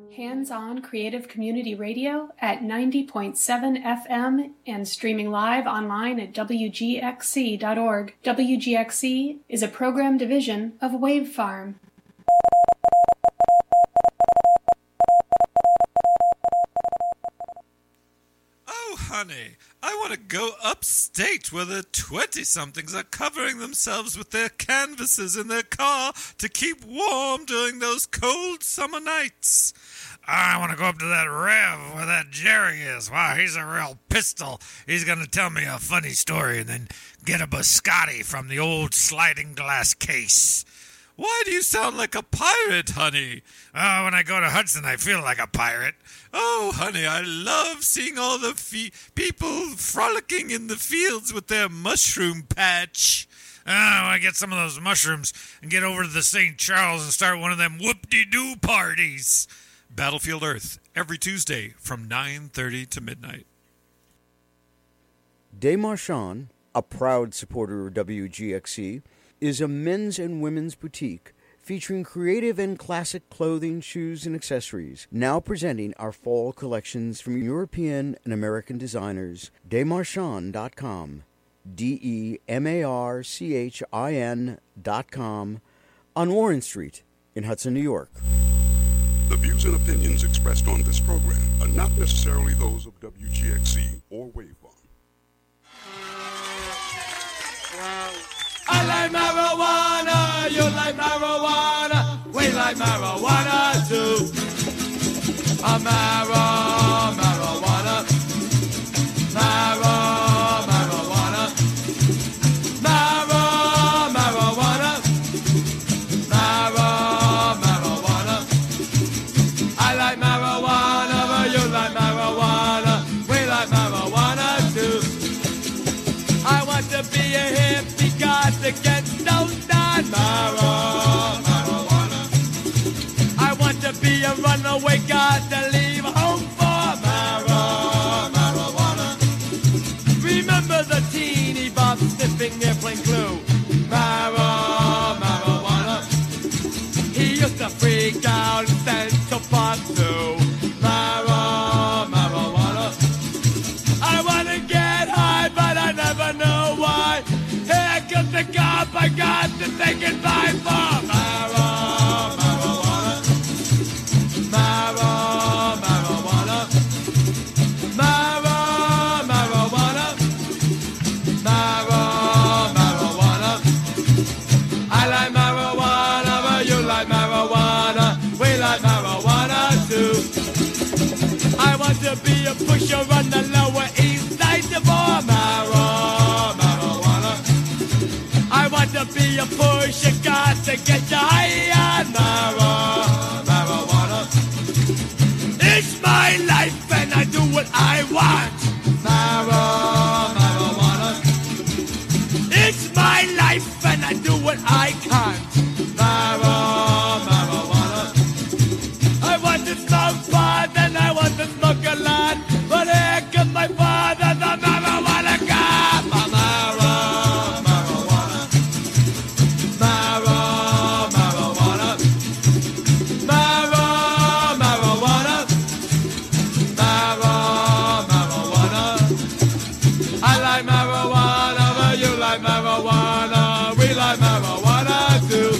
Hands-on creative community radio at 90.7 FM and streaming live online at WGXC.org. WGXC is a program division of Wave Farm. Oh, honey, I want to go upstate where the 20-somethings are covering themselves with their canvases in their car to keep warm during those cold summer nights. I want to go up to that Rev where that Jerry is. Wow, he's a real pistol. He's going to tell me a funny story and then get a biscotti from the old sliding glass case. Why do you sound like a pirate, honey? Oh, when I go to Hudson, I feel like a pirate. Oh, honey, I love seeing all the people frolicking in the fields with their mushroom patch. Oh, I get some of those mushrooms and get over to the St. Charles and start one of them whoop-de-doo parties. Battlefield Earth, every Tuesday from 9:30 to midnight. Desmarchand, a proud supporter of WGXC, is a men's and women's boutique featuring creative and classic clothing, shoes, and accessories. Now presenting our fall collections from European and American designers. Desmarchand.com. DEMARCHIN.com on Warren Street in Hudson, New York. The views and opinions expressed on this program are not necessarily those of WGXC or Waveform. I like marijuana, you like marijuana, we like marijuana too. Marijuana, marijuana, marijuana, marijuana, marijuana. I like marijuana, but you like marijuana, we like marijuana too. I want to be a hippie, got to get stoned on marijuana. I want to be a runaway, got to leave home for marijuana. Remember the teeny bop sniffing airplane glue, marijuana. He used to freak out in Central Park too, marijuana. I want to get high, but I never know why. Here comes the cop, I got to say goodbye for marijuana. Marijuana. Marijuana. Marijuana. I like marijuana, but you like marijuana. We like marijuana too. I want to be a pusher on the Lower East Side for marijuana. I want to be a pusher, got to get you high on marijuana. It's my life and I do what I want. Marijuana. It's my life and I do what I can't. Marijuana. I want to smoke pot and I want to smoke a lot. But here comes my father, the marijuana cop. Marijuana. Marijuana. Marijuana. Marijuana. I like marijuana, but you like marijuana. We like marijuana too.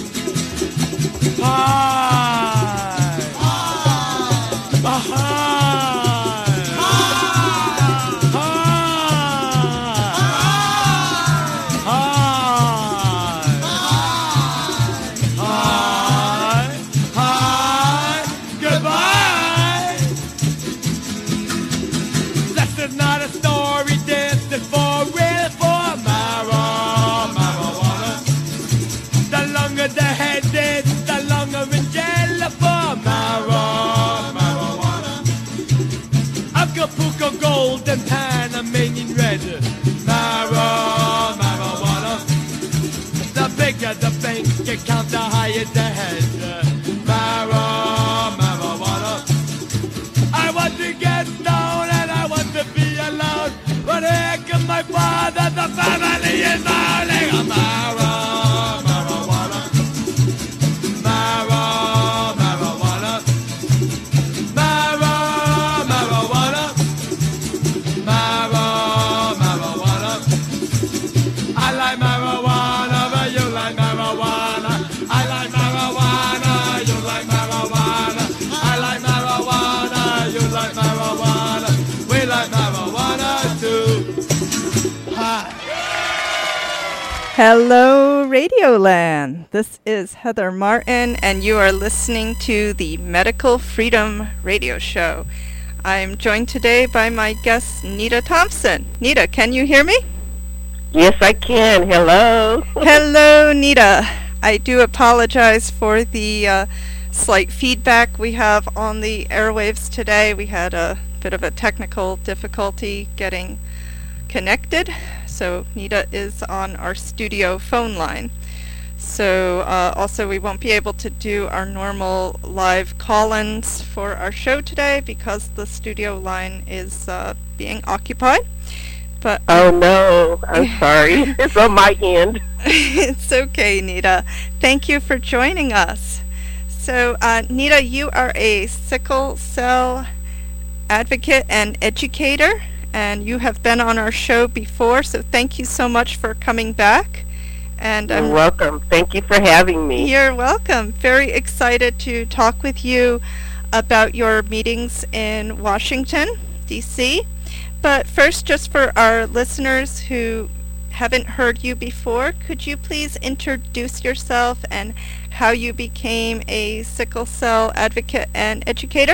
Acapulco gold and Panamanian red. Marijuana. The bigger the bank account, the higher the head. Marijuana. I want to get down and I want to be alone. But here comes my father, the family is howling. Marijuana. Marijuana. Hello, Radioland. This is Heather Martin, and you are listening to the Medical Freedom Radio Show. I'm joined today by my guest, Nita Thompson. Nita, can you hear me? Yes, I can. Hello. Hello, Nita. I do apologize for the slight feedback we have on the airwaves today. We had a bit of a technical difficulty getting connected, so Nita is on our studio phone line. So also we won't be able to do our normal live call-ins for our show today because the studio line is being occupied. But oh no, I'm sorry. It's on my end. It's okay, Nita. Thank you for joining us. So Nita, you are a sickle cell advocate and educator, and you have been on our show before, so thank you so much for coming back. And You're welcome. Thank you for having me. You're welcome. Very excited to talk with you about your meetings in Washington, D.C. But first, just for our listeners who haven't heard you before, could you please introduce yourself and how you became a sickle cell advocate and educator?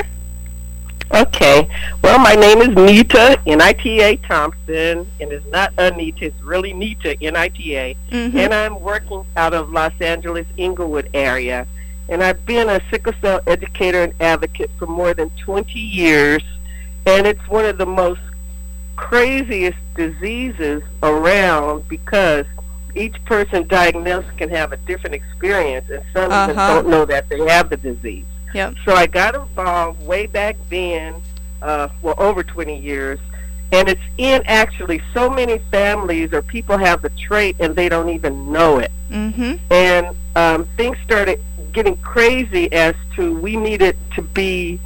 Okay. Well, my name is Nita, N-I-T-A Thompson, and it's not Anita, it's really Nita, N-I-T-A. Mm-hmm. And I'm working out of Los Angeles, Inglewood area. And I've been a sickle cell educator and advocate for more than 20 years. And it's one of the most craziest diseases around because each person diagnosed can have a different experience, and some even don't know that they have the disease. Yep. So I got involved way back then, over 20 years, and it's in actually so many families or people have the trait and they don't even know it. Mm-hmm. And things started getting crazy as to we needed to be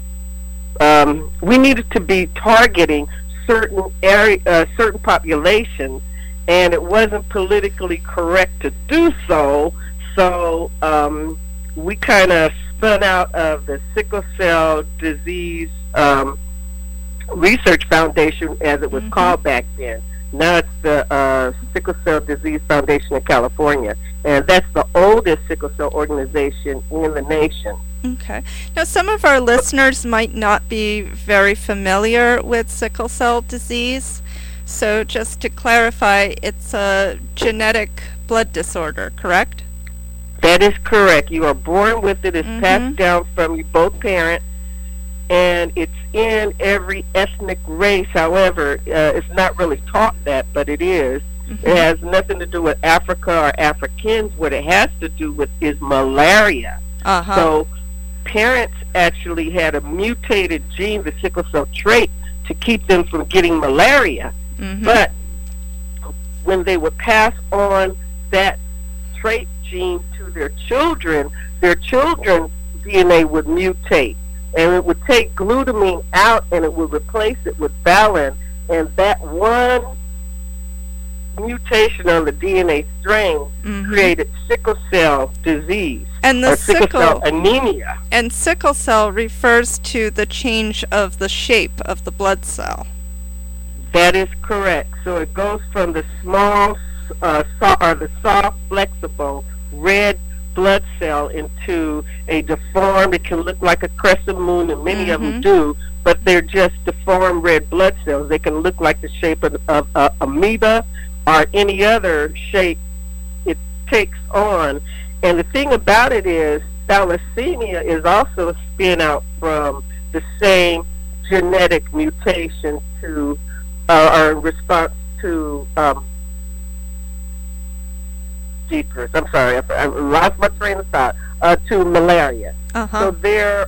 targeting certain certain populations, and it wasn't politically correct to do so. So we kind of spun out of the Sickle Cell Disease Research Foundation, as it was called back then. Now it's the Sickle Cell Disease Foundation of California, and that's the oldest sickle cell organization in the nation. Okay. Now, some of our listeners might not be very familiar with sickle cell disease. So just to clarify, it's a genetic blood disorder, correct? That is correct. You are born with it. It's passed down from you both parents, and it's in every ethnic race. However, it's not really taught that, but it is. It has nothing to do with Africa or Africans. What it has to do with is malaria. So parents actually had a mutated gene, the sickle cell trait, to keep them from getting malaria. But when they would pass on that trait gene to their children's DNA would mutate, and it would take glutamine out and it would replace it with valine, and that one mutation on the DNA strain created sickle cell disease, and the sickle cell anemia. And sickle cell refers to the change of the shape of the blood cell. That is correct. So it goes from the small, the soft, flexible red blood cell into a deformed. It can look like a crescent moon, and many of them do, but they're just deformed red blood cells. They can look like the shape of amoeba or any other shape it takes on. And the thing about it is, thalassemia is also a spin out from the same genetic mutation to, or in response to, I'm sorry, I lost my train of thought, to malaria. So we're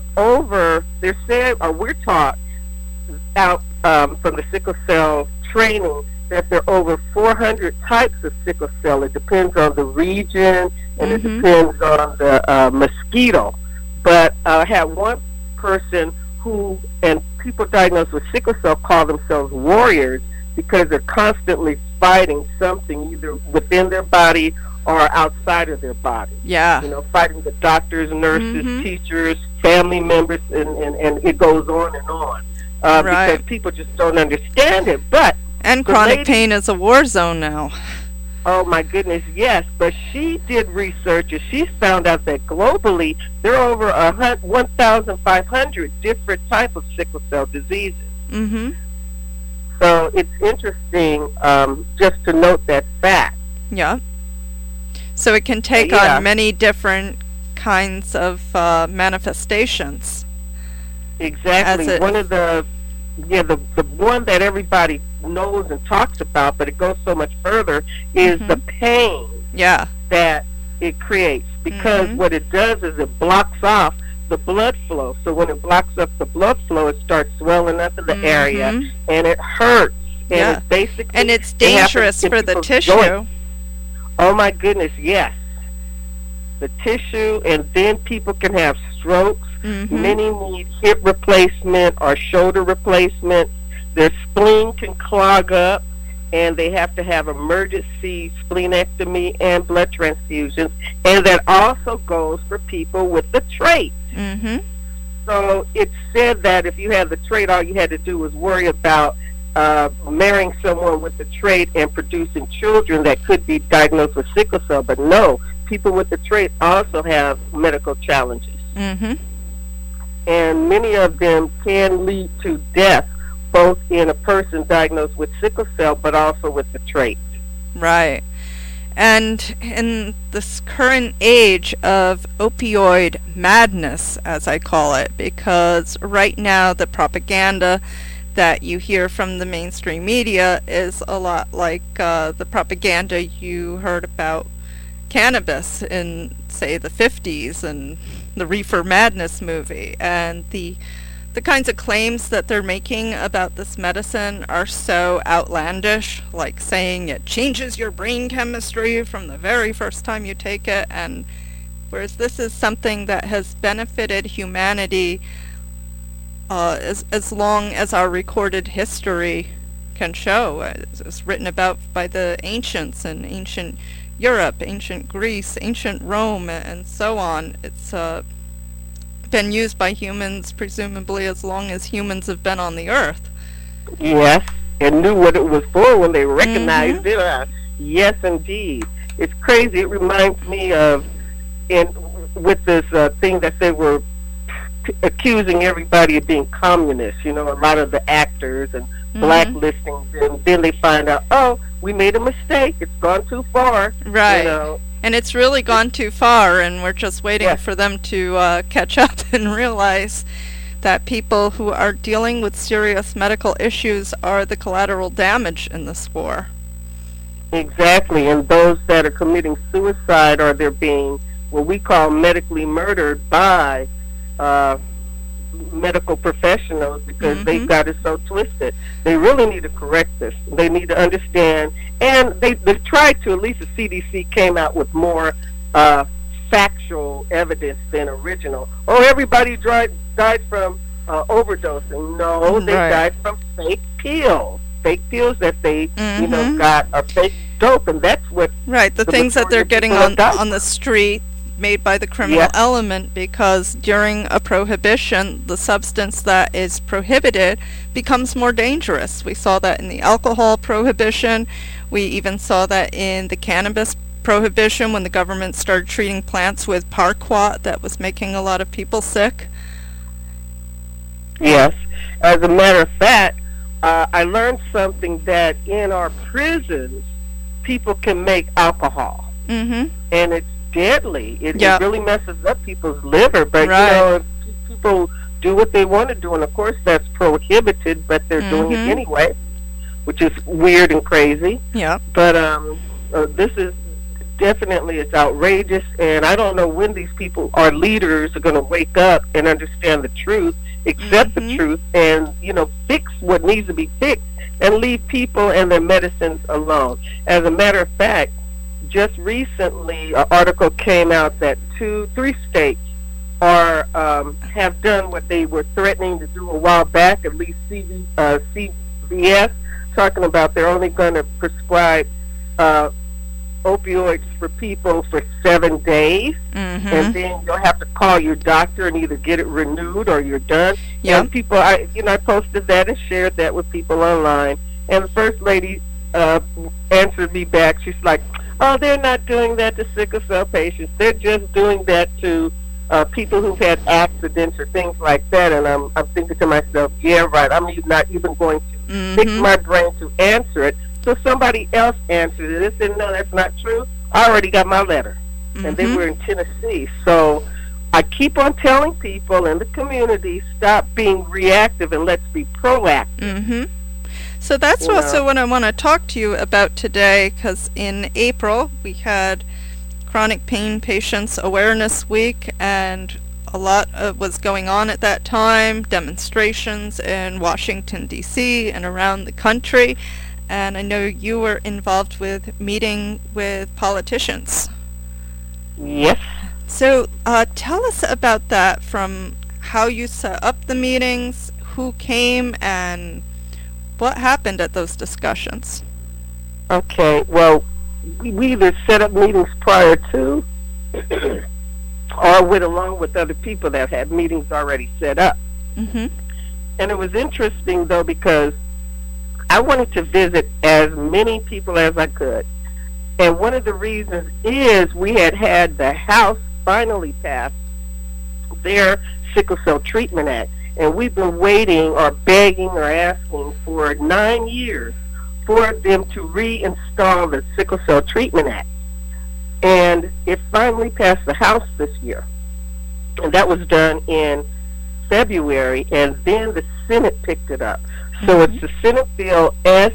taught out from the sickle cell training that there are over 400 types of sickle cell. It depends on the region, and it depends on the mosquito. But I had one person who, and people diagnosed with sickle cell call themselves warriors because they're constantly fighting something either within their body or outside of their body. Yeah. You know, fighting the doctors, nurses, teachers, family members, and it goes on and on. Because people just don't understand it. But and chronic pain is a war zone now. Oh my goodness, yes. But she did research and she found out that globally there are over 1,500 different types of sickle cell diseases. Mm-hmm. So it's interesting just to note that fact. Yeah. So it can take on many different kinds of manifestations. Exactly. One of the one that everybody knows and talks about, but it goes so much further, is the pain that it creates. Because what it does is it blocks off the blood flow. So when it blocks up the blood flow, it starts swelling up in the area, and it hurts. And it basically, and it's dangerous for the tissue. Joints. Oh my goodness, yes. The tissue, and then people can have strokes. Many need hip replacement or shoulder replacement. Their spleen can clog up, and they have to have emergency splenectomy and blood transfusions. And that also goes for people with the trait. So it's said that if you had the trait, all you had to do was worry about marrying someone with the trait and producing children that could be diagnosed with sickle cell. But no, people with the trait also have medical challenges. And many of them can lead to death, both in a person diagnosed with sickle cell, but also with the trait. Right. And in this current age of opioid madness, as I call it, because right now the propaganda that you hear from the mainstream media is a lot like the propaganda you heard about cannabis in, say, the 50s and the Reefer Madness movie. And the kinds of claims that they're making about this medicine are so outlandish, like saying it changes your brain chemistry from the very first time you take it, and whereas this is something that has benefited humanity as long as our recorded history can show. It's written about by the ancients in ancient Europe, ancient Greece, ancient Rome, and so on. It's been used by humans presumably as long as humans have been on the earth. Yes, and knew what it was for when they recognized it. Yes, indeed. It's crazy. It reminds me of, with this thing that they were accusing everybody of being communist, a lot of the actors and blacklisting them. Then they find out, oh, we made a mistake. It's gone too far. Right. And it's really gone too far, and we're just waiting for them to catch up and realize that people who are dealing with serious medical issues are the collateral damage in this war. Exactly, and those that are committing suicide, or they're being what we call medically murdered by medical professionals, because they've got it so twisted. They really need to correct this. They need to understand, and they tried to. At least the CDC came out with more factual evidence than original. Oh, everybody died from overdosing. No, they died from fake pills. Fake pills that they got are fake dope, and that's what the things that they're getting on the street, made by the criminal element, because during a prohibition, the substance that is prohibited becomes more dangerous. We saw that in the alcohol prohibition. We even saw that in the cannabis prohibition when the government started treating plants with Paraquat that was making a lot of people sick. Yes. As a matter of fact, I learned something that in our prisons, people can make alcohol. And it's deadly. It really messes up people's liver. But, if people do what they want to do, and of course that's prohibited, but they're doing it anyway, which is weird and crazy. Yeah. But this is definitely, it's outrageous, and I don't know when these people, our leaders, are going to wake up and understand the truth, accept the truth, and, fix what needs to be fixed, and leave people and their medicines alone. As a matter of fact, just recently, an article came out that 3 states have done what they were threatening to do a while back. At least CVS, talking about they're only going to prescribe opioids for people for 7 days, and then you'll have to call your doctor and either get it renewed or you're done. And people, I posted that and shared that with people online. And the First Lady answered me back. She's like, "Oh, they're not doing that to sickle cell patients. They're just doing that to people who've had accidents or things like that." And I'm thinking to myself, yeah, right. I'm not even going to pick my brain to answer it. So somebody else answered it. They said, "No, that's not true. I already got my letter." And they were in Tennessee. So I keep on telling people in the community, stop being reactive and let's be proactive. So that's also what I want to talk to you about today, because in April we had Chronic Pain Patients Awareness Week, and a lot was going on at that time, demonstrations in Washington, D.C. and around the country, and I know you were involved with meeting with politicians. Yes. So tell us about that, from how you set up the meetings, who came, and what happened at those discussions. Okay, well, we either set up meetings prior to or went along with other people that had meetings already set up. And it was interesting, though, because I wanted to visit as many people as I could. And one of the reasons is we had the House finally pass their Sickle Cell Treatment Act. And we've been waiting or begging or asking for 9 years for them to reinstall the Sickle Cell Treatment Act. And it finally passed the House this year. And that was done in February, and then the Senate picked it up. So it's the Senate Bill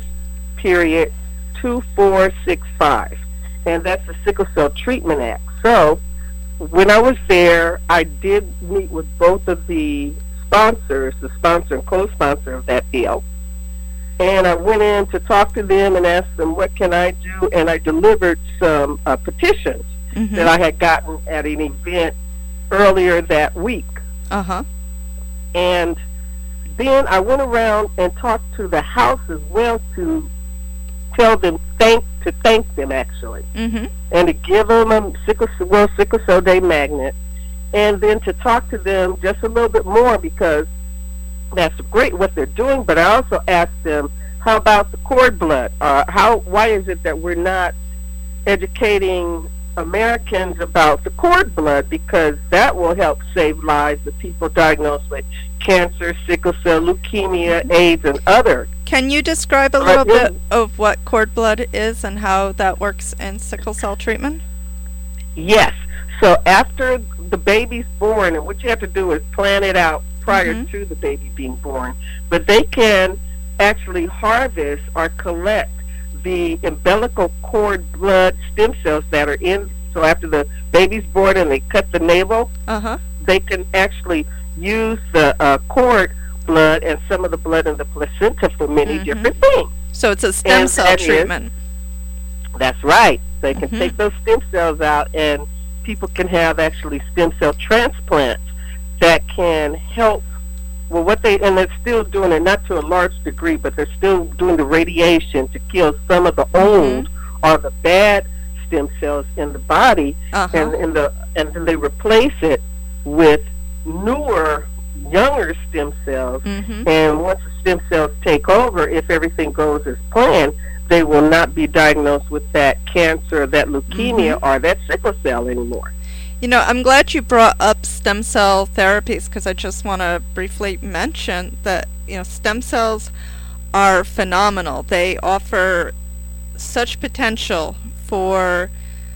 S.2465, and that's the Sickle Cell Treatment Act. So when I was there, I did meet with both of the sponsors, the sponsor and co-sponsor of that bill, and I went in to talk to them and asked them, what can I do? And I delivered some petitions that I had gotten at an event earlier that week. And then I went around and talked to the House as well to tell them thank them actually, and to give them a Sickle Cell Day magnet, and then to talk to them just a little bit more, because that's great what they're doing. But I also asked them, how about the cord blood? Why is it that we're not educating Americans about the cord blood? Because that will help save lives of people diagnosed with cancer, sickle cell, leukemia, AIDS, and other. Can you describe a little bit of what cord blood is and how that works in sickle cell treatment? Yes. So after the baby's born, and what you have to do is plan it out prior to the baby being born, but they can actually harvest or collect the umbilical cord blood stem cells that are in. So after the baby's born and they cut the navel, they can actually use the cord blood and some of the blood in the placenta for many different things. So it's a stem cell treatment. That's right. They can take those stem cells out, and people can have actually stem cell transplants that can help. Well, and they're still doing it, not to a large degree, but they're still doing the radiation to kill some of the old or the bad stem cells in the body, and then they replace it with newer, younger stem cells. And once the stem cells take over, if everything goes as planned, they will not be diagnosed with that cancer, that leukemia, or that sickle cell anymore. You know, I'm glad you brought up stem cell therapies, because I just want to briefly mention that, you know, stem cells are phenomenal. They offer such potential for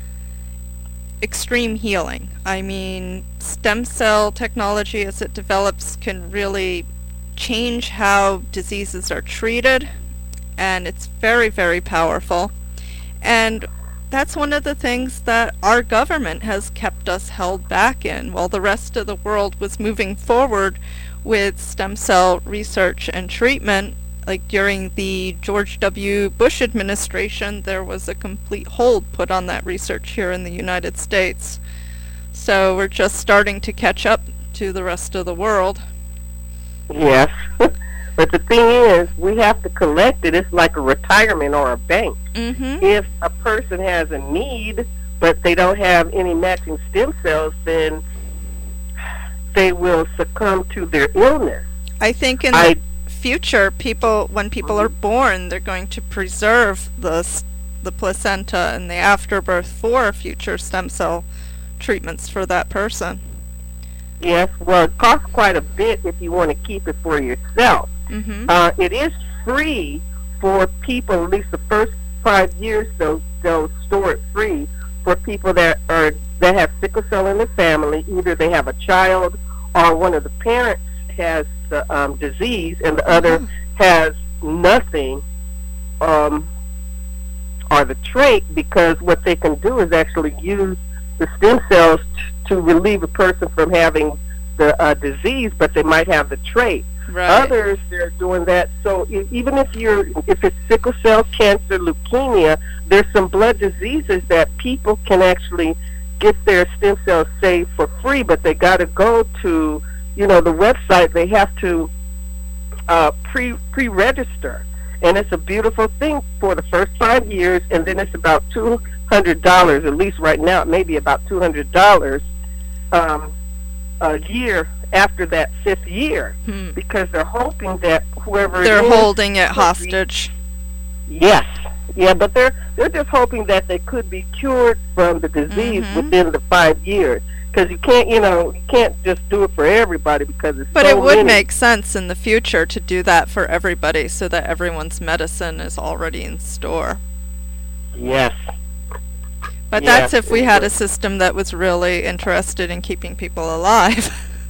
extreme healing. I mean, stem cell technology as it develops can really change how diseases are treated, and it's very, very powerful. And that's one of the things that our government has kept us held back in, while the rest of the world was moving forward with stem cell research and treatment. Like during the George W. Bush administration, there was a complete hold put on that research here in the United States. So we're just starting to catch up to the rest of the world. Yes. But the thing is, we have to collect it. It's like a retirement or a bank. If a person has a need, but they don't have any matching stem cells, then they will succumb to their illness. I think in the future, when people are born, they're going to preserve the placenta and the afterbirth for future stem cell treatments for that person. Yes, well, it costs quite a bit if you want to keep it for yourself. It is free for people, at least the first 5 years, they'll store it free for people that have sickle cell in their family. Either they have a child or one of the parents has the disease and the other has nothing, or the trait, because what they can do is actually use the stem cells to relieve a person from having the disease, but they might have the trait. Right. Others, they're doing that. So even if it's sickle cell, cancer, leukemia, there's some blood diseases that people can actually get their stem cells saved for free, but they got to go to, the website. They have to pre-register, and it's a beautiful thing for the first 5 years, and then it's about $200. At least right now, it may be about $200 a year after that 5th year, because they're hoping that whoever they're it is, holding it hostage. Yes, yeah, but they're just hoping that they could be cured from the disease within the 5 years. Because you can't just do it for everybody because it's But so it would many. make sense in the future to do that for everybody, so that everyone's medicine is already in store. Yes. But Yes, that's if we it had would. a system that was really interested in keeping people alive.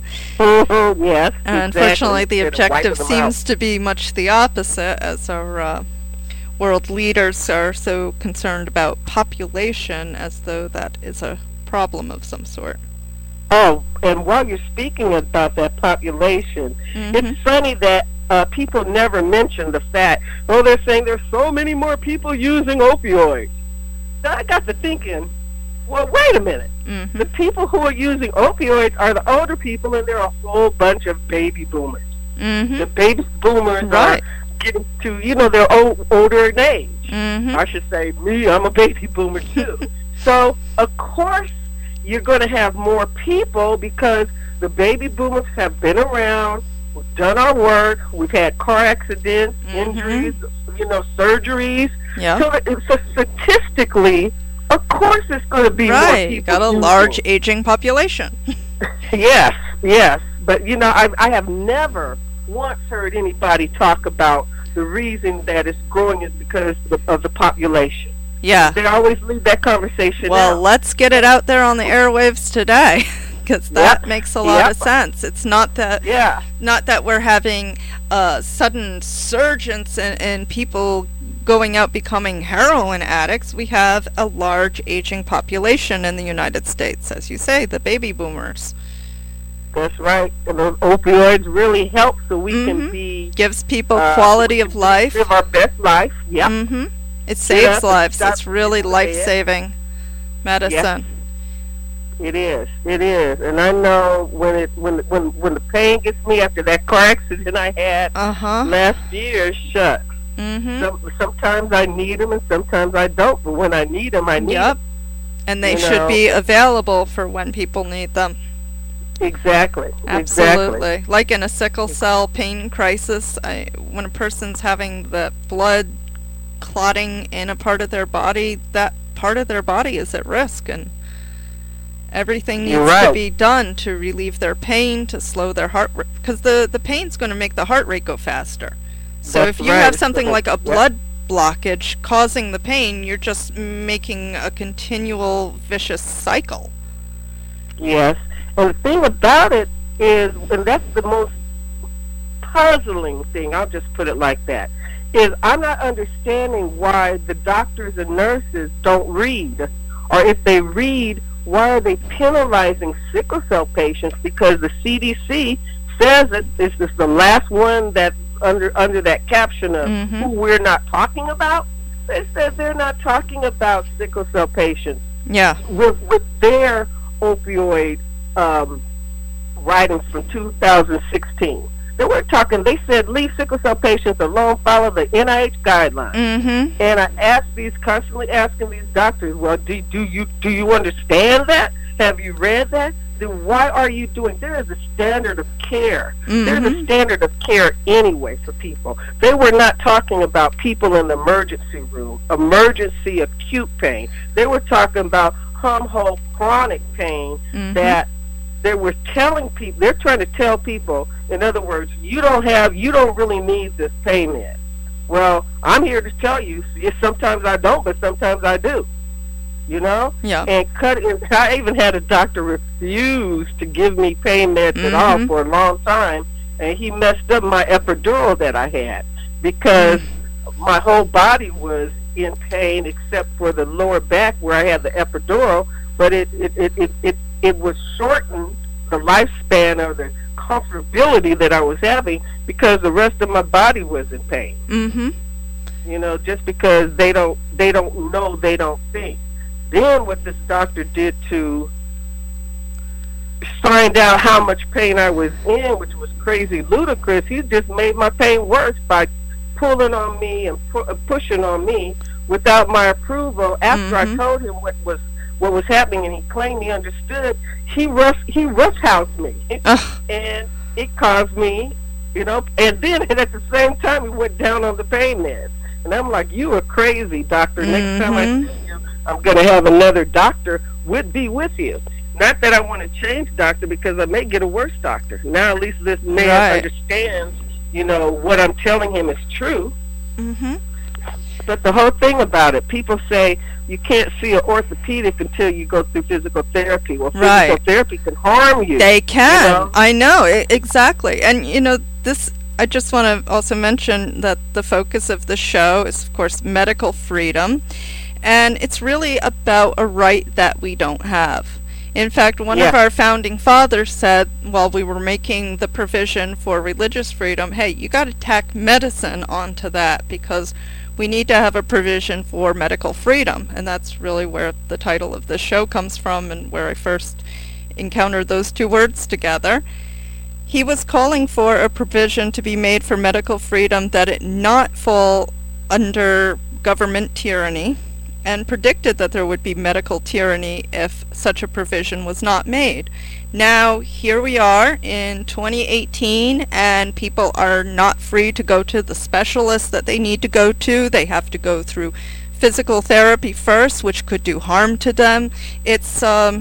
Yes. Unfortunately, exactly. the Instead of objective wiping them out. seems to be much the opposite, as our world leaders are so concerned about population, as though that is a problem of some sort. Oh, and while you're speaking about that population, it's funny that people never mention the fact, they're saying there's so many more people using opioids. So I got to thinking, well, wait a minute. The people who are using opioids are the older people, and there are a whole bunch of baby boomers. The baby boomers Right. are getting to, they're older in age. I should say, I'm a baby boomer too. So, of course, you're going to have more people because the baby boomers have been around. We've done our work. We've had car accidents, injuries, surgeries. Yeah. So statistically, of course, it's going to be more Right, people. you got a using. large aging population. Yes. But, I have never once heard anybody talk about the reason that it's growing is because of the population. Yeah. They always leave that conversation Well, out. let's get it out there on the airwaves today, because that Yep. makes a lot Yep. of sense. It's not that we're having a sudden surgence in people going out becoming heroin addicts. We have a large aging population in the United States, as you say, the baby boomers. That's right. And those opioids really help so we can be... Gives people quality of life. Live our best life. Yep. It saves Yeah, lives. stop- It's really life-saving medicine. It is. And I know when the pain gets me after that car accident I had last year, shucks. Sometimes I need them and sometimes I don't. But when I need them, I need them. And they should be available for when people need them. Exactly. Absolutely. Like in a sickle cell pain crisis, when a person's having the blood clotting in a part of their body, that part of their body is at risk, and everything needs to be done to relieve their pain, to slow their heart rate, because the pain's going to make the heart rate go faster. So if you have something like a blood blockage causing the pain, you're just making a continual vicious cycle. Yes. And the thing about it is, and that's the most puzzling thing, I'll just put it like that, is I'm not understanding why the doctors and nurses don't read. Or if they read, why are they penalizing sickle cell patients? Because the CDC says that this is the last one that's under that caption of who we're not talking about. They said they're not talking about sickle cell patients. Yeah. With their opioid writings from 2016. They said leave sickle cell patients alone, follow the NIH guidelines. And I constantly asking these doctors, well, do you understand that? Have you read that? then why are you doing? There is a standard of care. Mm-hmm. There's a standard of care anyway for people. They were not talking about people in the emergency room, emergency acute pain. They were talking about hum-ho chronic pain that they were telling people. They're trying to tell people, in other words, you don't really need this pain med. Well, I'm here to tell you, sometimes I don't, but sometimes I do. You know? Yeah. And I even had a doctor refuse to give me pain meds at all for a long time, and he messed up my epidural that I had because my whole body was in pain except for the lower back where I had the epidural, but it was shortened the lifespan of the comfortability that I was having because the rest of my body was in pain. Mm-hmm. You know, just because they don't know, they don't think. Then what this doctor did to find out how much pain I was in, which was crazy ludicrous, he just made my pain worse by pulling on me and pushing on me without my approval. After I told him what was happening, and he claimed he understood, he roughhoused me, and it caused me, you know. And then at the same time, he went down on the pain meds, and I'm like, "You are crazy, doctor. Next time I see you, I'm going to have another doctor be with you." Not that I want to change doctor, because I may get a worse doctor. Now at least this man understands, you know, what I'm telling him is true. Mm-hmm. But the whole thing about it, people say you can't see an orthopedic until you go through physical therapy. Well, physical therapy can harm you. They can. You know? I know, exactly. And, you know, this, I just want to also mention that the focus of the show is, of course, medical freedom. And it's really about a right that we don't have. In fact, one of our founding fathers said, while we were making the provision for religious freedom, hey, you got to tack medicine onto that, because we need to have a provision for medical freedom. And that's really where the title of this show comes from, and where I first encountered those two words together. He was calling for a provision to be made for medical freedom that it not fall under government tyranny, and predicted that there would be medical tyranny if such a provision was not made. Now, here we are in 2018, and people are not free to go to the specialists that they need to go to. They have to go through physical therapy first, which could do harm to them. It's a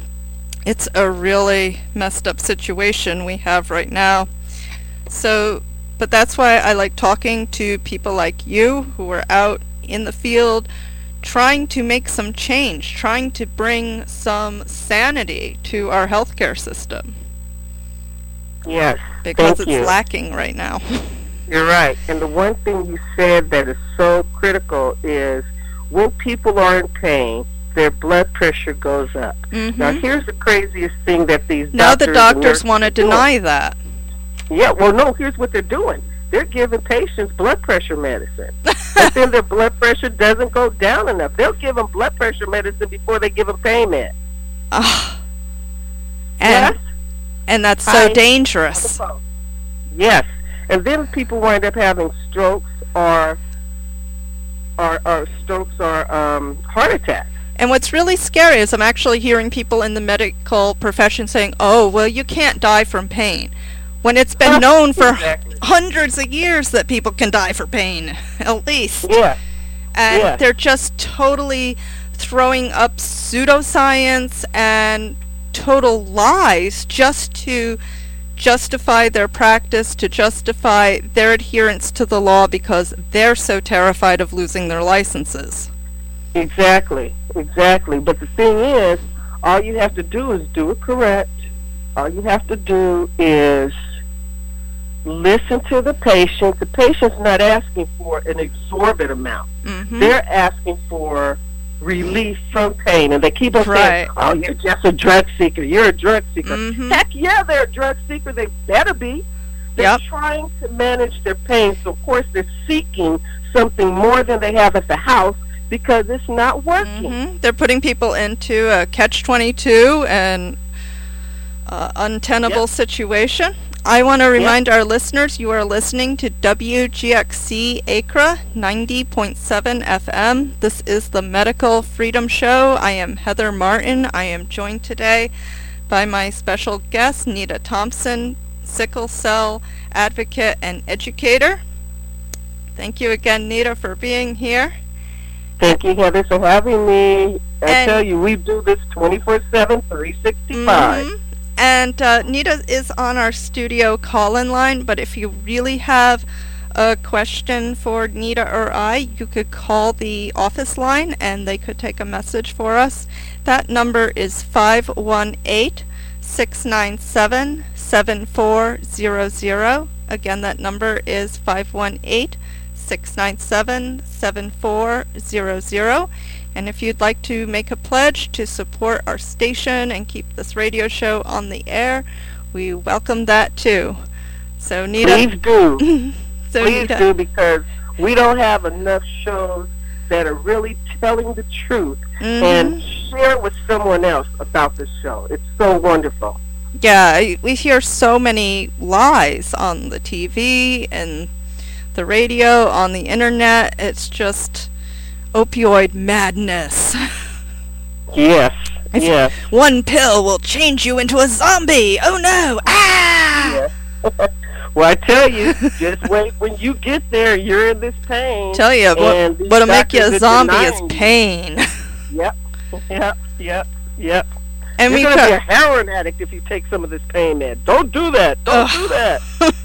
really messed up situation we have right now. So, but that's why I like talking to people like you who are out in the field, trying to make some change, trying to bring some sanity to our healthcare system. Yes, because it's lacking right now. You're right. And the one thing you said that is so critical is when people are in pain, their blood pressure goes up. Now, here's the craziest thing that these now the doctors want to deny that. Yeah, well, no, here's what they're doing. They're giving patients blood pressure medicine. But then their blood pressure doesn't go down enough. They'll give them blood pressure medicine before they give them pain med. And that's so dangerous. Yes. And then people wind up having strokes or heart attacks. And what's really scary is I'm actually hearing people in the medical profession saying, oh, well, you can't die from pain, when it's been known for hundreds of years that people can die for pain, at least. Yeah. And they're just totally throwing up pseudoscience and total lies just to justify their practice, to justify their adherence to the law, because they're so terrified of losing their licenses. Exactly. But the thing is, all you have to do is do it correct. All you have to do is listen to the patient. The patient's not asking for an exorbitant amount. They're asking for relief from pain. And they keep on saying, oh, you're just a drug seeker. You're a drug seeker. Heck yeah, they're a drug seeker. They better be. They're trying to manage their pain. So, of course, they're seeking something more than they have at the house, because it's not working. They're putting people into a catch-22 and untenable situation. I want to remind our listeners, you are listening to WGXC Acra 90.7 FM. This is the Medical Freedom Show. I am Heather Martin. I am joined today by my special guest, Nita Thompson, sickle cell advocate and educator. Thank you again, Nita, for being here. Thank you, Heather, for having me. I tell you, we do this 24/7, 365. Mm-hmm. And Nita is on our studio call-in line, but if you really have a question for Nita or I, you could call the office line and they could take a message for us. That number is 518-697-7400. Again, that number is 518-697-7400. And if you'd like to make a pledge to support our station and keep this radio show on the air, we welcome that too. So Nita, please do. So please Nita, do, because we don't have enough shows that are really telling the truth and share with someone else about this show. It's so wonderful. Yeah, we hear so many lies on the TV and the radio, on the internet. It's just opioid madness. Yes, yes. One pill will change you into a zombie. Oh no! Ah! Yeah. Well, I tell you, just wait. When you get there, you're in this pain. Tell you, what'll make you a zombie is pain. Yep, yep, yep, yep. And you're going to be a heroin addict if you take some of this pain med. Don't do that. Don't do that.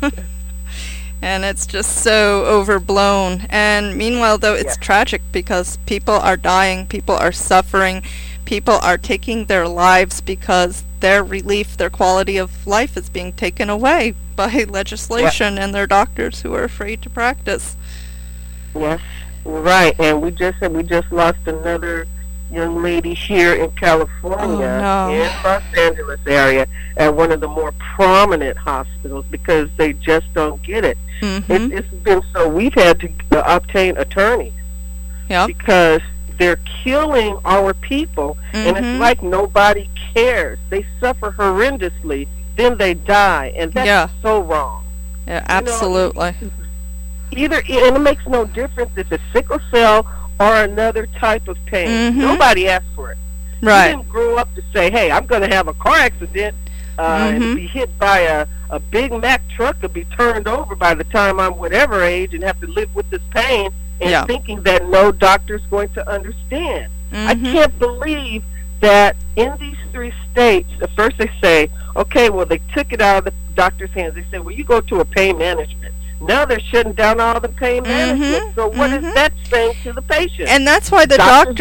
And it's just so overblown. And meanwhile, though, it's tragic because people are dying, people are suffering, people are taking their lives because their relief, their quality of life is being taken away by legislation and their doctors who are afraid to practice. Yes, right. And we just lost another young lady here in California, in Los Angeles area, at one of the more prominent hospitals because they just don't get it. It's been so we've had to obtain attorneys because they're killing our people, and it's like nobody cares. They suffer horrendously, then they die, and that's so wrong. Yeah, absolutely. And it makes no difference if it's sickle cell or another type of pain. Nobody asked for it. Right. You didn't grow up to say, hey, I'm going to have a car accident and be hit by a Big Mac truck or be turned over by the time I'm whatever age and have to live with this pain and thinking that no doctor's going to understand. I can't believe that in these 3 states, at first they say, okay, well, they took it out of the doctor's hands. They said, well, you go to a pain management. Now they're shutting down all the pain management. So what is that saying to the patient? And that's why the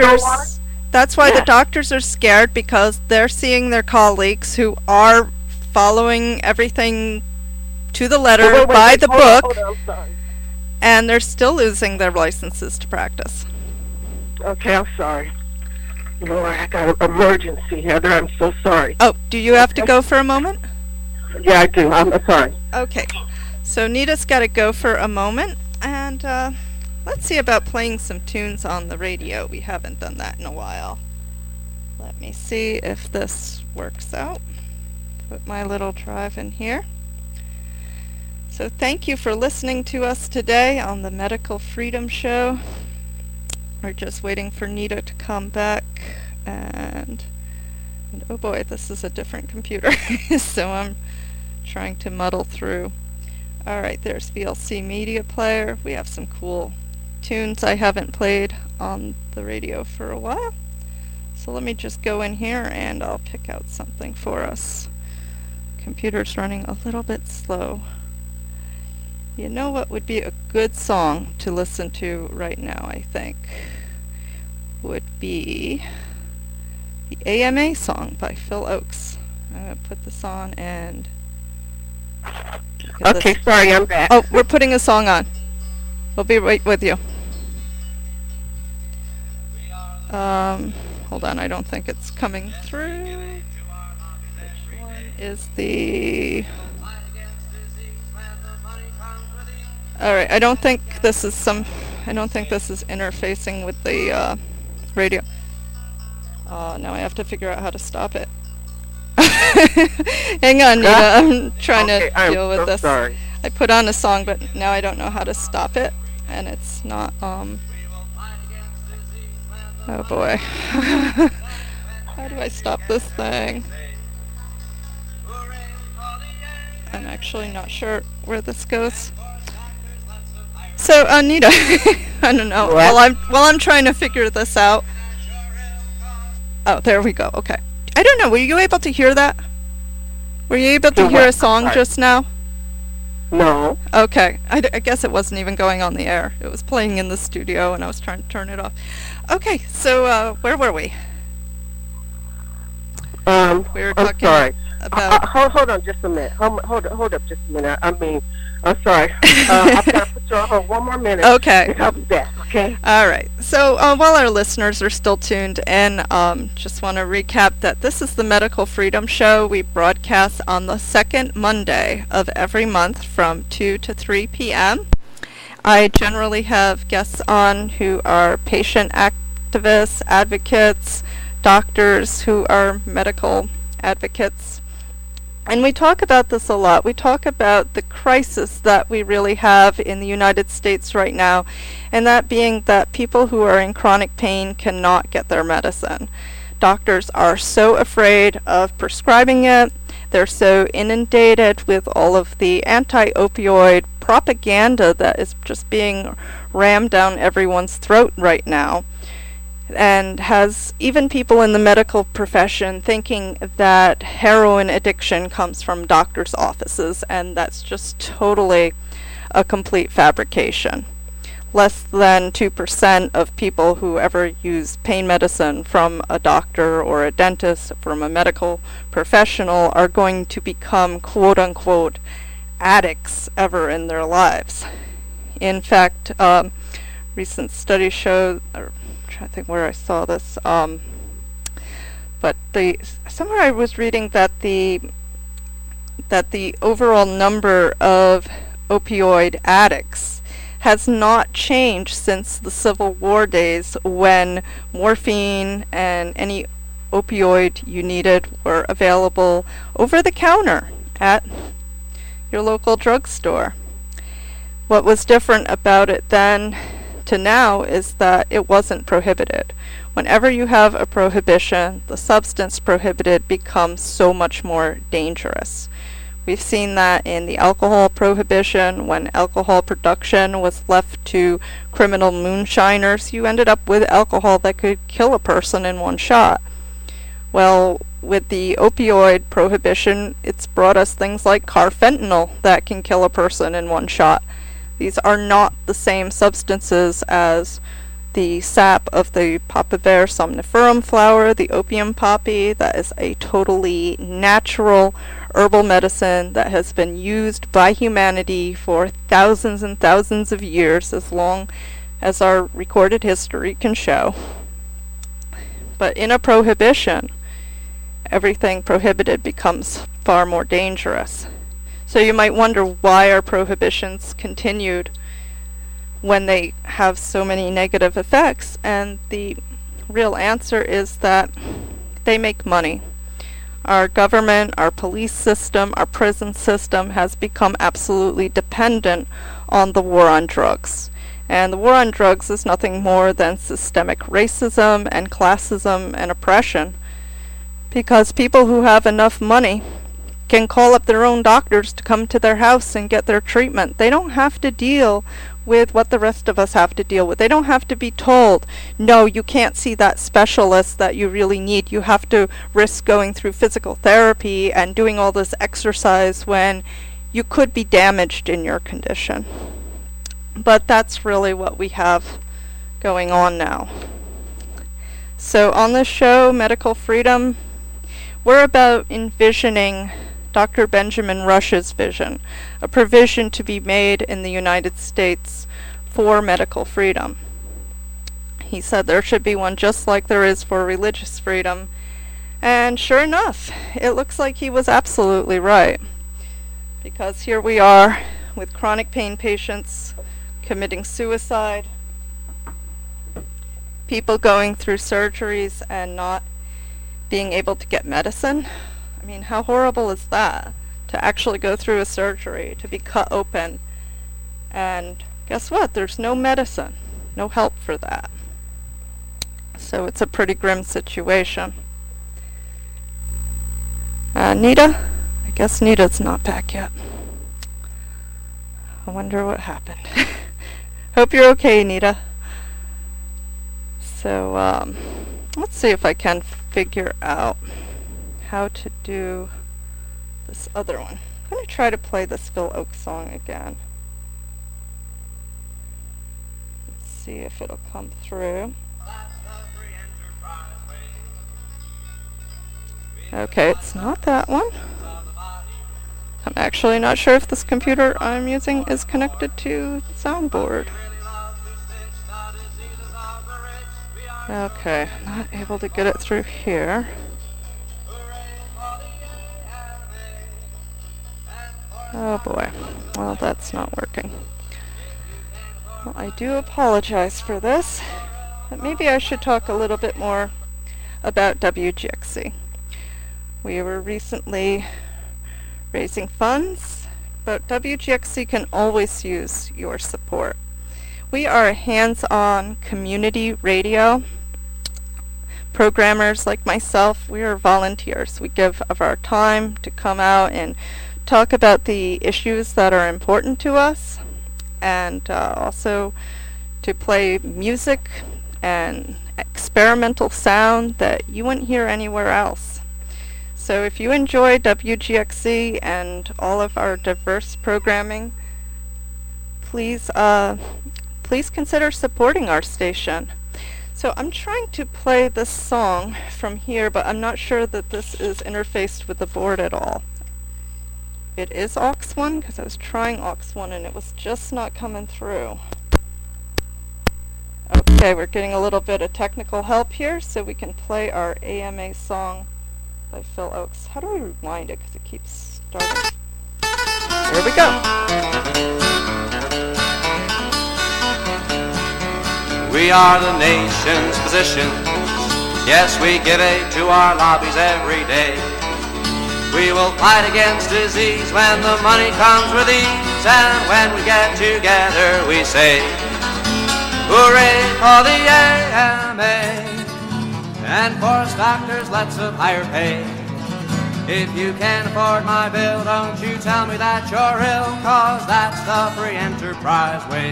the doctors are scared, because they're seeing their colleagues who are following everything to the letter by the book, and they're still losing their licenses to practice. Okay, I'm sorry. Lord, I got an emergency, Heather. I'm so sorry. Oh, do you have to go for a moment? Yeah, I do. I'm sorry. Okay. So Nita's got to go for a moment, and let's see about playing some tunes on the radio. We haven't done that in a while. Let me see if this works out. Put my little drive in here. So thank you for listening to us today on the Medical Freedom Show. We're just waiting for Nita to come back, and oh boy, this is a different computer, so I'm trying to muddle through. Alright, there's VLC Media Player. We have some cool tunes I haven't played on the radio for a while. So let me just go in here and I'll pick out something for us. Computer's running a little bit slow. You know what would be a good song to listen to right now, I think, would be the AMA song by Phil Oakes. I'm going to put this on and... Okay, sorry, I'm back. Oh, we're putting a song on. We'll be right with you. Hold on, I don't think it's coming through. Which one is the... Alright, I don't think this is interfacing with the radio. Now I have to figure out how to stop it. Hang on, Nita. I'm trying to deal with this. Sorry. I put on a song, but now I don't know how to stop it, and it's not. Oh boy. How do I stop this thing? I'm actually not sure where this goes. So, Anita, I don't know. While I'm trying to figure this out. Oh, there we go. Okay. I don't know. Were you able to hear that? Were you able to hear a song just now? No. Okay. I guess it wasn't even going on the air. It was playing in the studio, and I was trying to turn it off. Okay. So, where were we? We were talking about... hold on just a minute. Hold up just a minute. I'm sorry. I've got to put you on hold one more minute. Okay. And I'll be back, okay? All right. So while our listeners are still tuned in, just want to recap that this is the Medical Freedom Show. We broadcast on the second Monday of every month from 2 to 3 p.m. I generally have guests on who are patient activists, advocates, doctors who are medical advocates. And we talk about this a lot. We talk about the crisis that we really have in the United States right now, and that being that people who are in chronic pain cannot get their medicine. Doctors are so afraid of prescribing it. They're so inundated with all of the anti-opioid propaganda that is just being rammed down everyone's throat right now, and has even people in the medical profession thinking that heroin addiction comes from doctors' offices, and that's just totally a complete fabrication. Less than 2% of people who ever use pain medicine from a doctor or a dentist, from a medical professional, are going to become quote-unquote addicts ever in their lives. In fact, recent studies show, I think where I saw this, but somewhere I was reading that the overall number of opioid addicts has not changed since the Civil War days, when morphine and any opioid you needed were available over the counter at your local drugstore. What was different about it then to now is that it wasn't prohibited. Whenever you have a prohibition, the substance prohibited becomes so much more dangerous. We've seen that in the alcohol prohibition. When alcohol production was left to criminal moonshiners, you ended up with alcohol that could kill a person in one shot. Well, with the opioid prohibition, it's brought us things like carfentanil that can kill a person in one shot. These are not the same substances as the sap of the Papaver somniferum flower, the opium poppy. That is a totally natural herbal medicine that has been used by humanity for thousands and thousands of years, as long as our recorded history can show. But in a prohibition, everything prohibited becomes far more dangerous. So you might wonder, why are prohibitions continued when they have so many negative effects? And the real answer is that they make money. Our government, our police system, our prison system has become absolutely dependent on the war on drugs. And the war on drugs is nothing more than systemic racism and classism and oppression, because people who have enough money can call up their own doctors to come to their house and get their treatment. They don't have to deal with what the rest of us have to deal with. They don't have to be told, no, you can't see that specialist that you really need. You have to risk going through physical therapy and doing all this exercise when you could be damaged in your condition. But that's really what we have going on now. So on this show, Medical Freedom, we're about envisioning Dr. Benjamin Rush's vision, a provision to be made in the United States for medical freedom. He said there should be one just like there is for religious freedom, and sure enough, it looks like he was absolutely right, because here we are with chronic pain patients committing suicide, people going through surgeries and not being able to get medicine. I mean, how horrible is that? To actually go through a surgery, to be cut open, and guess what? There's no medicine, no help for that. So it's a pretty grim situation. Nita, I Guess Nita's not back yet. I wonder what happened. Hope you're okay, Nita. So, let's see if I can figure out how to do this other one. I'm going to try to play this Phil Ochs song again. Let's see if it'll come through. Okay, it's not that one. I'm actually not sure if this computer I'm using is connected to the soundboard. Okay, I'm not able to get it through here. Oh boy, well that's not working. Well, I do apologize for this, but maybe I should talk a little bit more about WGXC. We were recently raising funds, but WGXC can always use your support. We are a hands-on community radio. Programmers like myself, we are volunteers. We give of our time to come out and talk about the issues that are important to us, and also to play music and experimental sound that you wouldn't hear anywhere else. So if you enjoy WGXC and all of our diverse programming, please consider supporting our station. So I'm trying to play this song from here, but I'm not sure that this is interfaced with the board at all. It is aux 1, because I was trying aux 1 and it was just not coming through. Okay, we're getting a little bit of technical help here, so we can play our AMA song by Phil Ochs. How do I rewind it, because it keeps starting? Here we go. We are the nation's physicians. Yes, we give aid to our lobbies every day. We will fight against disease when the money comes with ease, and when we get together we say, hooray for the AMA. And for us doctors, let's have higher pay. If you can't afford my bill, don't you tell me that you're ill, 'cause that's the free enterprise way.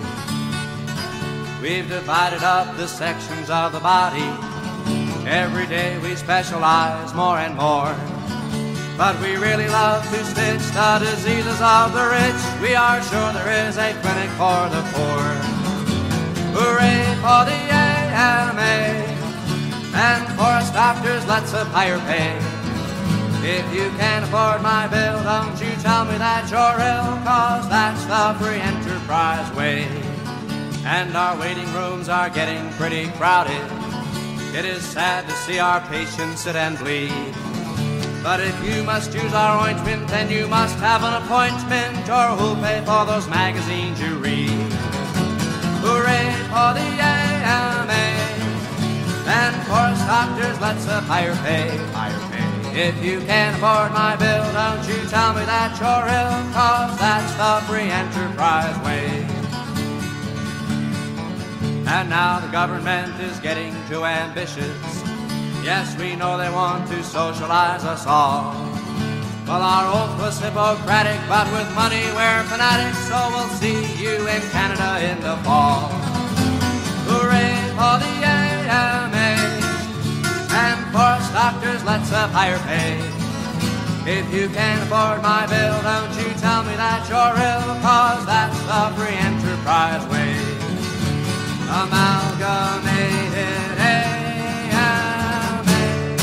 We've divided up the sections of the body. Every day we specialize more and more. But we really love to stitch the diseases of the rich. We are sure there is a clinic for the poor. Hooray for the AMA. And for us doctors, let's have higher pay. If you can't afford my bill, don't you tell me that you're ill, 'cause that's the free enterprise way. And our waiting rooms are getting pretty crowded. It is sad to see our patients sit and bleed. But if you must use our ointment, then you must have an appointment, or who'll pay for those magazines you read? Hooray for the AMA. And for us doctors, let's have higher pay, higher pay. If you can't afford my bill, don't you tell me that you're ill, 'cause that's the free enterprise way. And now the government is getting too ambitious. Yes, we know they want to socialize us all. Well, our oath was Hippocratic, but with money we're fanatics, so we'll see you in Canada in the fall. Hooray for the AMA. And for us doctors, let's have higher pay. If you can't afford my bill, don't you tell me that you're ill, 'cause that's the free enterprise way. Amalgamated AMA.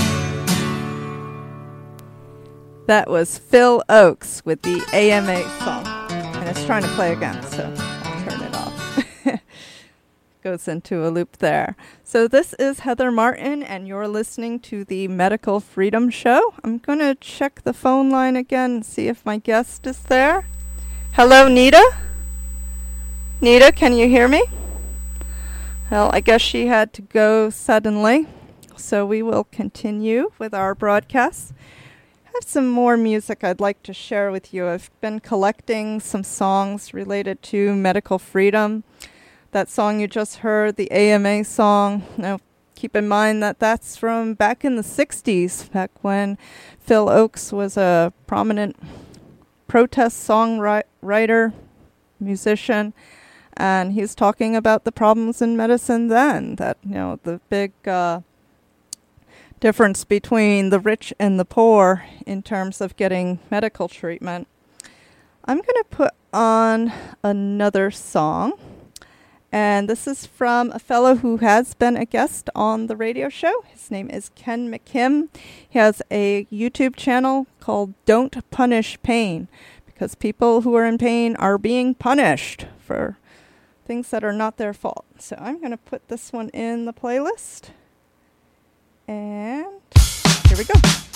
That was Phil Ochs with the AMA song. And it's trying to play again, so I'll turn it off. Goes into a loop there. So this is Heather Martin, and you're listening to the Medical Freedom Show. I'm going to check the phone line again and see if my guest is there. Hello, Nita? Nita, can you hear me? Well, I guess she had to go suddenly, so we will continue with our broadcast. I have some more music I'd like to share with you. I've been collecting some songs related to medical freedom. That song you just heard, the AMA song, keep in mind that that's from back in the 60s, back when Phil Oakes was a prominent protest songwriter, musician, and he's talking about the problems in medicine then, that, the big difference between the rich and the poor in terms of getting medical treatment. I'm going to put on another song, and this is from a fellow who has been a guest on the radio show. His name is Ken McKim. He has a YouTube channel called Don't Punish Pain, because people who are in pain are being punished for things that are not their fault. So I'm going to put this one in the playlist. And here we go.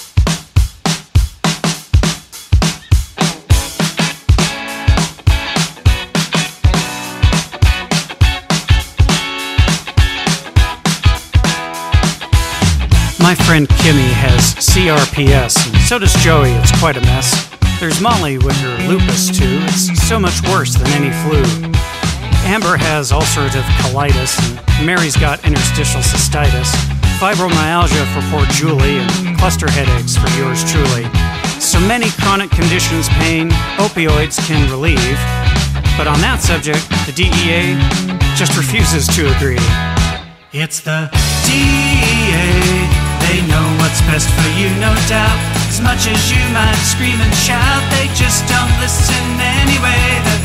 My friend Kimmy has CRPS, and so does Joey. It's quite a mess. There's Molly with her lupus, too. It's so much worse than any flu. Amber has ulcerative colitis, and Mary's got interstitial cystitis. Fibromyalgia for poor Julie, and cluster headaches for yours truly. So many chronic conditions pain opioids can relieve, but on that subject, the DEA just refuses to agree. It's the DEA, they know what's best for you, no doubt. As much as you might scream and shout, they just don't listen anyway. The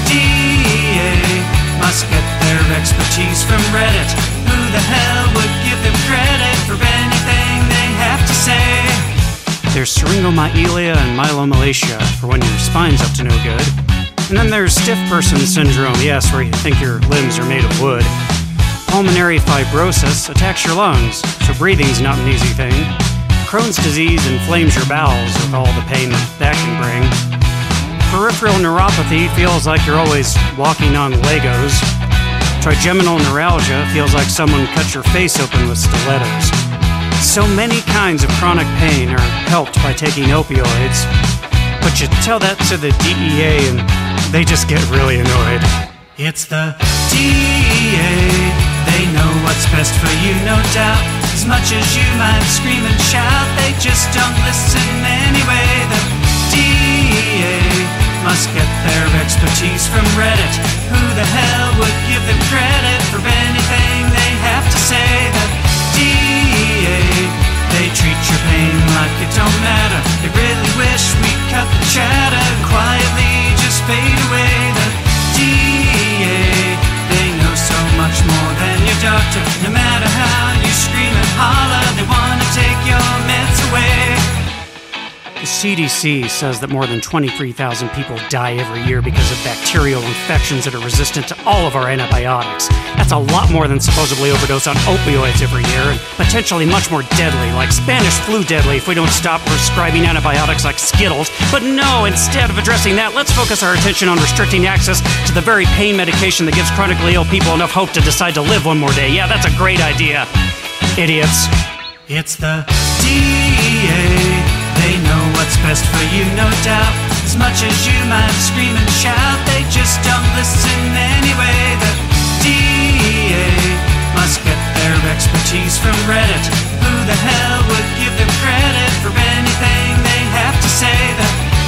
DEA must get their expertise from Reddit. Who the hell would give them credit for anything they have to say? There's syringomyelia and myelomalacia for when your spine's up to no good. And then there's stiff person syndrome, yes, where you think your limbs are made of wood. Pulmonary fibrosis attacks your lungs, so breathing's not an easy thing. Crohn's disease inflames your bowels with all the pain that can bring. Peripheral neuropathy feels like you're always walking on Legos. Trigeminal neuralgia feels like someone cut your face open with stilettos. So many kinds of chronic pain are helped by taking opioids, but you tell that to the DEA and they just get really annoyed. It's the DEA, they know what's best for you, no doubt. As much as you might scream and shout, they just don't listen anyway. The DEA must get their expertise from Reddit. Who the hell would give them credit for anything they have to say? The DEA, they treat your pain like it don't matter. They really wish we'd cut the chatter and quietly just fade away. The DEA, they know so much more than your doctor. No matter how you scream and holler, they want to take your meds away. The CDC says that more than 23,000 people die every year because of bacterial infections that are resistant to all of our antibiotics. That's a lot more than supposedly overdose on opioids every year, and potentially much more deadly, like Spanish flu deadly if we don't stop prescribing antibiotics like Skittles. But no, instead of addressing that, let's focus our attention on restricting access to the very pain medication that gives chronically ill people enough hope to decide to live one more day. Yeah, that's a great idea. Idiots. It's the DEA. They know what's best for you, no doubt. As much as you might scream and shout, they just don't listen anyway. The DEA must get their expertise from Reddit. Who the hell would give them credit for anything they have to say? The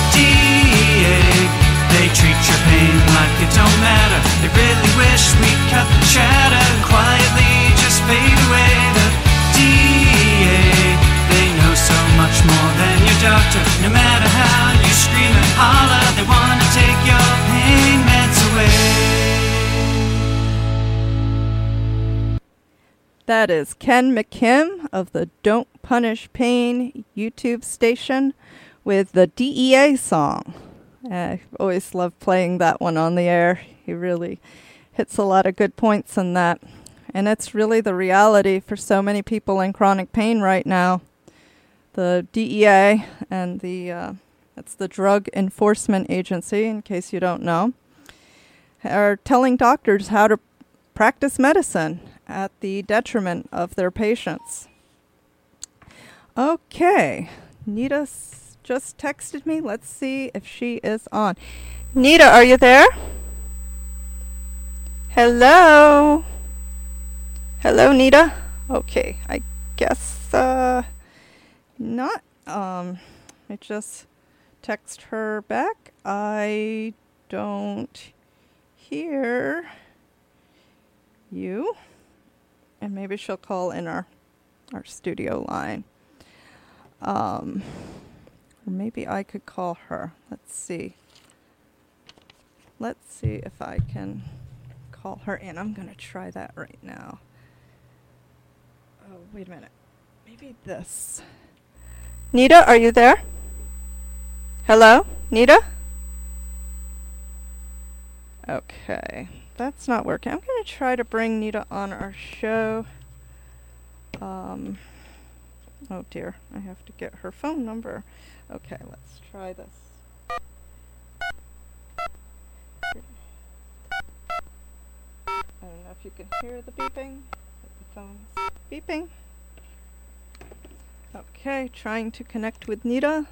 DEA, they treat your pain like it don't matter. They really wish we'd cut the chatter and quietly just fade away. The DEA, they know so much more than your doctor. No matter how you scream and holler, they want to take your pain meds away. That is Ken McKim of the Don't Punish Pain YouTube station with the DEA song. I always love playing that one on the air. He really hits a lot of good points in that. And it's really the reality for so many people in chronic pain right now. The DEA and that's the Drug Enforcement Agency, in case you don't know, are telling doctors how to practice medicine at the detriment of their patients. Okay, Nita just texted me. Let's see if she is on. Nita, are you there? Hello? Hello, Nita? Okay, I guess not. I just text her back. I don't hear you. And maybe she'll call in our studio line. Or maybe I could call her. Let's see. Let's see if I can call her in. I'm going to try that right now. Oh, wait a minute. Maybe this. Nita, are you there? Hello? Nita? Okay. That's not working. I'm going to try to bring Nita on our show. Oh dear. I have to get her phone number. Okay, let's try this. I don't know if you can hear the beeping. The phone's beeping. Okay, trying to connect with Nita.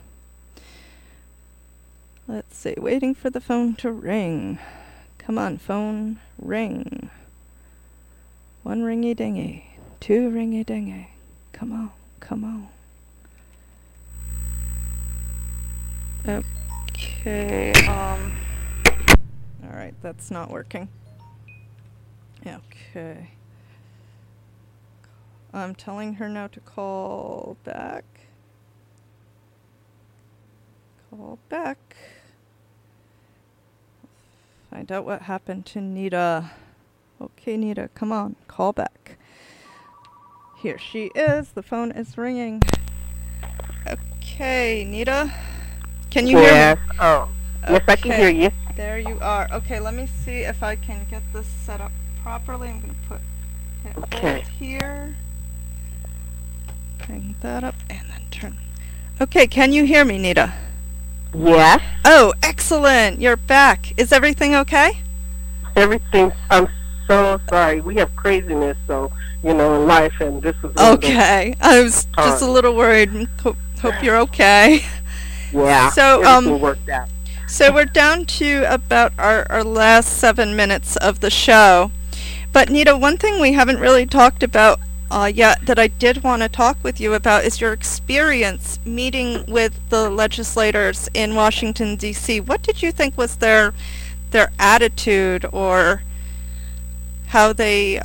Let's see, waiting for the phone to ring. Come on, phone, ring. 1 ringy dingy, 2 ringy dingy. Come on, come on. Okay, alright, that's not working. Okay. I'm telling her now to call back. Call back. Find out what happened to Nita. Okay, Nita, come on, call back. Here she is. The phone is ringing. Okay, Nita. Can you hear me? Oh, yes, I can hear you. There you are. Okay, let me see if I can get this set up properly. I'm going to put hold here. Bring that up and then turn. Okay, can you hear me, Nita? Yes. Oh, excellent. You're back. Is everything okay? Everything. I'm so sorry. We have craziness, so, in life, and this is... Okay. I was just a little worried. Hope you're okay. Yeah, so, everything worked out. So we're down to about our last 7 minutes of the show. But, Nita, one thing we haven't really talked about yet that I did want to talk with you about is your experience meeting with the legislators in Washington, D.C. What did you think was their attitude or how they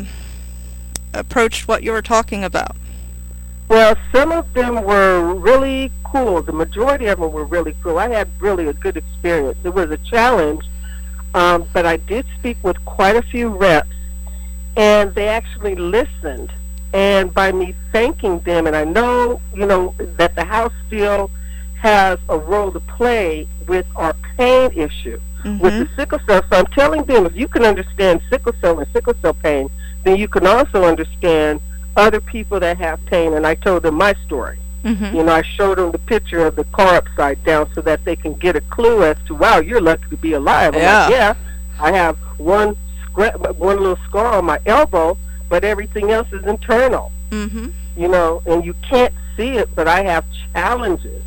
approached what you were talking about? Well, some of them were really cool. The majority of them were really cool. I had really a good experience. It was a challenge, but I did speak with quite a few reps, and they actually listened. And by me thanking them, and I know, that the House still has a role to play with our pain issue, with the sickle cell. So I'm telling them, if you can understand sickle cell and sickle cell pain, then you can also understand other people that have pain. And I told them my story. I showed them the picture of the car upside down so that they can get a clue as to, wow, you're lucky to be alive. I'm like, yeah, I have one little scar on my elbow, but everything else is internal. And you can't see it, but I have challenges.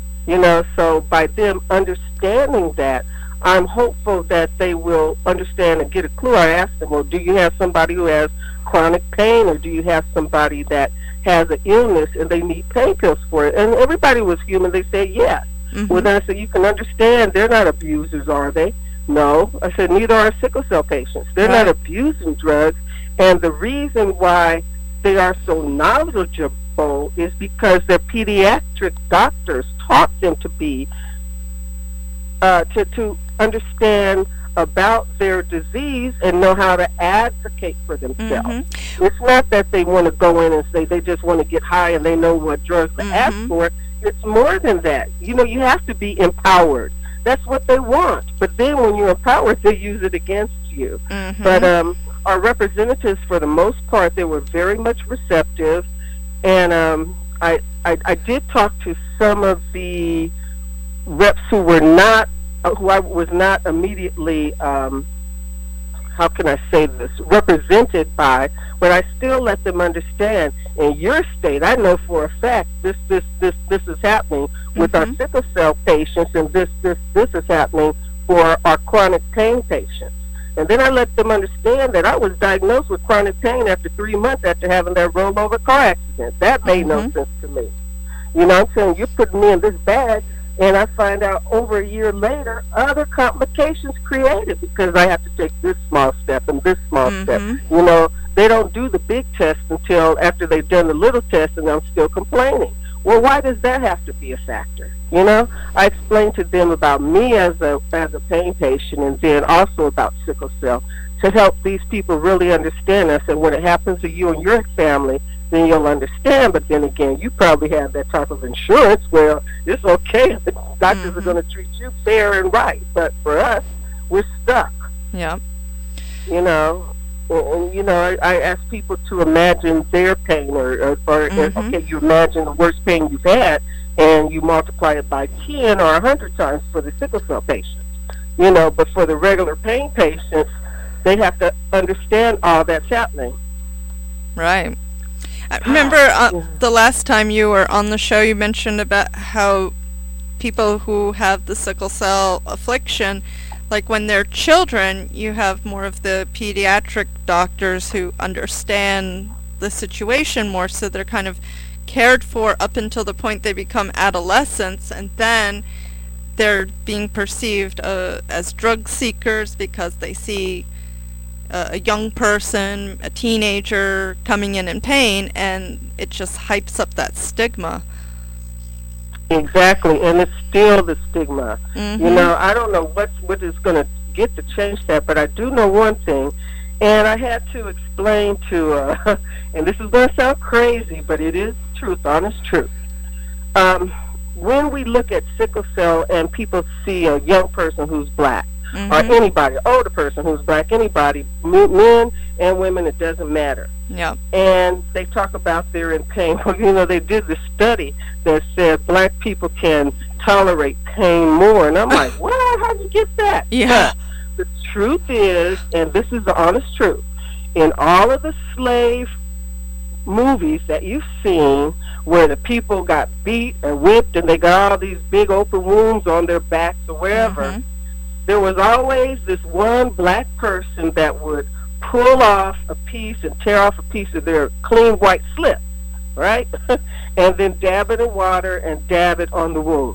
So by them understanding that, I'm hopeful that they will understand and get a clue. I asked them, well, do you have somebody who has chronic pain, or do you have somebody that has an illness and they need pain pills for it? And everybody was human. They said yes. Well, then I said, you can understand they're not abusers, are they? No. I said, neither are sickle cell patients. They're not abusing drugs. And the reason why they are so knowledgeable is because their pediatric doctors taught them to be, to understand about their disease and know how to advocate for themselves. It's not that they want to go in and say they just want to get high and they know what drugs to ask for. It's more than that. You have to be empowered. That's what they want. But then when you're empowered, they use it against you. But our representatives, for the most part, they were very much receptive. And I did talk to some of the reps who I was not immediately, how can I say this, represented by, but I still let them understand, in your state, I know for a fact this is happening with our sickle cell patients, and this is happening for our chronic pain patients. And then I let them understand that I was diagnosed with chronic pain after 3 months after having that rollover car accident. That made no sense to me. You know what I'm saying? You're putting me in this bag, and I find out over a year later other complications created because I have to take this small step and this small step. You know, they don't do the big test until after they've done the little test, and I'm still complaining. Well, why does that have to be a factor? You know, I explained to them about me as a pain patient, and then also about sickle cell to help these people really understand. I said, when it happens to you and your family, then you'll understand. But then again, you probably have that type of insurance where it's okay. The doctors are going to treat you fair and right. But for us, we're stuck. Yeah. You know. And, you know, I ask people to imagine their pain, or okay, you imagine the worst pain you've had, and you multiply it by 10 or 100 times for the sickle cell patients. You know, but for the regular pain patients, they have to understand all that's happening. Right. I remember the last time you were on the show, you mentioned about how people who have the sickle cell affliction, like when they're children, you have more of the pediatric doctors who understand the situation more, so they're kind of cared for up until the point they become adolescents, and then they're being perceived as drug seekers because they see a young person, a teenager, coming in pain, and it just hypes up that stigma. Exactly, and it's still the stigma. You know, I don't know what is going to get to change that, but I do know one thing, and I had to explain to, and this is going to sound crazy, but it is truth, honest truth. When we look at sickle cell and people see a young person who's black, or anybody, older person who's black, anybody, men and women, it doesn't matter. Yeah. And they talk about they're in pain. Well, you know, they did this study that said black people can tolerate pain more. And I'm like, well, how'd you get that? Yeah. But the truth is, and this is the honest truth, in all of the slave movies that you've seen where the people got beat and whipped and they got all these big open wounds on their backs or wherever, there was always this one black person that would pull off a piece and tear off a piece of their clean white slip, right? And then dab it in water and dab it on the wound.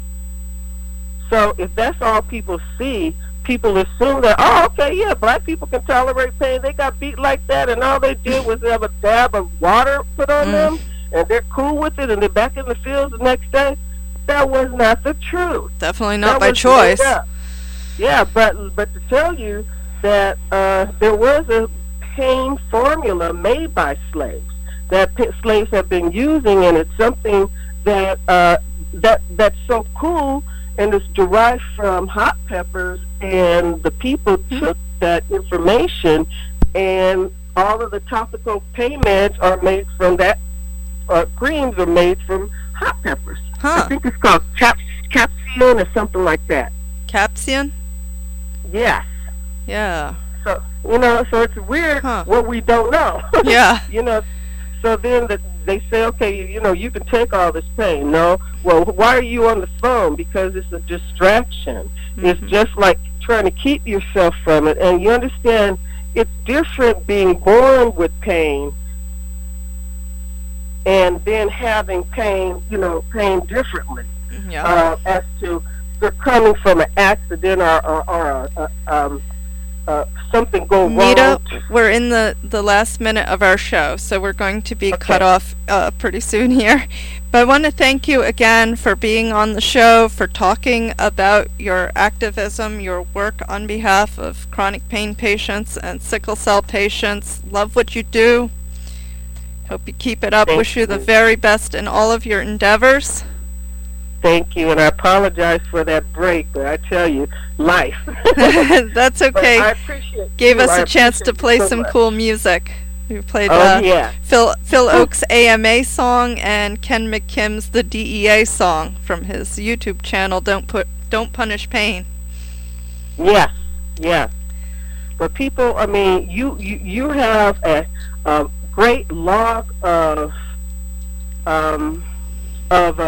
So if that's all people see, people assume that, oh, okay, yeah, black people can tolerate pain. They got beat like that, and all they did was have a dab of water put on them, and they're cool with it, and they're back in the fields the next day. That was not the truth. Definitely not by choice. Yeah, but to tell you that there was a pain formula made by slaves that slaves have been using, and it's something that that's so cool, and it's derived from hot peppers, and the people took that information, and all of the topical pain meds are made from that. Creams are made from hot peppers. I think it's called Capsion or something like that. Capsion? Yes. Yeah. So, you know, so it's weird what we don't know. Yeah. You know, so then they say, okay, you know, you can take all this pain. No. Well, why are you on the phone? Because it's a distraction. It's just like trying to keep yourself from it. And you understand it's different being born with pain and then having pain, you know, pain differently. As to coming from an accident or something go wrong. Nita, we're in the last minute of our show, so we're going to be cut off pretty soon here. But I want to thank you again for being on the show, for talking about your activism, your work on behalf of chronic pain patients and sickle cell patients. Love what you do. Hope you keep it up. Wish you the very best in all of your endeavors. Thank you, and I apologize for that break, but I tell you, life. That's okay. But I appreciate Gave you. us a chance to play some cool music. We played Phil Oak's AMA song and Ken McKim's The DEA song from his YouTube channel, Don't Punish Pain. Yes, yes. But people, I mean, you have a great log of